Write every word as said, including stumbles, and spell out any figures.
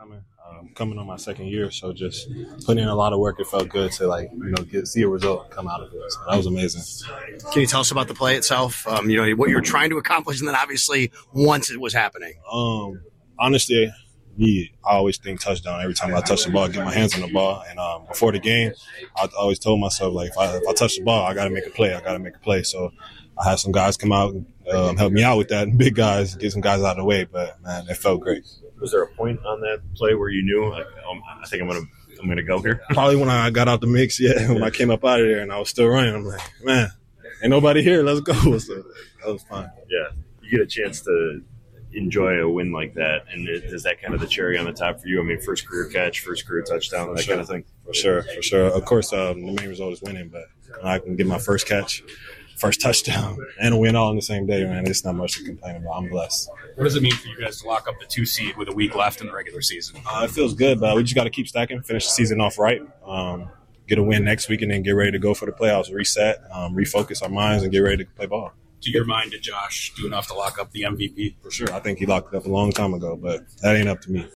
coming, um, coming on my second year. So just putting in a lot of work. It felt good to like you know get see a result come out of it. So that was amazing. Can you tell us about the play itself? Um, you know what you were trying to accomplish, and then obviously once it was happening. Um, honestly, me, I always think touchdown every time I touch the ball, get my hands on the ball. And um, before the game, I always told myself like if I, if I touch the ball, I got to make a play. I got to make a play. So I had some guys come out and um, help me out with that, and big guys, get some guys out of the way. But man, it felt great. Was there a point on that play where you knew, like, um, I think I'm gonna, I'm gonna go here? Probably when I got out the mix, yeah. When I came up out of there and I was still running, I'm like, man, ain't nobody here. Let's go. So that was fun. Yeah, you get a chance to enjoy a win like that, and it, is that kind of the cherry on the top for you? I mean, first career catch, first career touchdown, that sure. kind of thing. For sure, for sure. Of course, um, the main result is winning, but I can get my first catch, first touchdown, and a win all in the same day, man. It's not much to complain about. I'm blessed. What does it mean for you guys to lock up the two seed with a week left in the regular season? Uh, it feels good, but we just got to keep stacking, finish the season off right, um, get a win next week, and then get ready to go for the playoffs, reset, um, refocus our minds, and get ready to play ball. To your mind, did Josh do enough to lock up the M V P? For sure. I think he locked it up a long time ago, but that ain't up to me.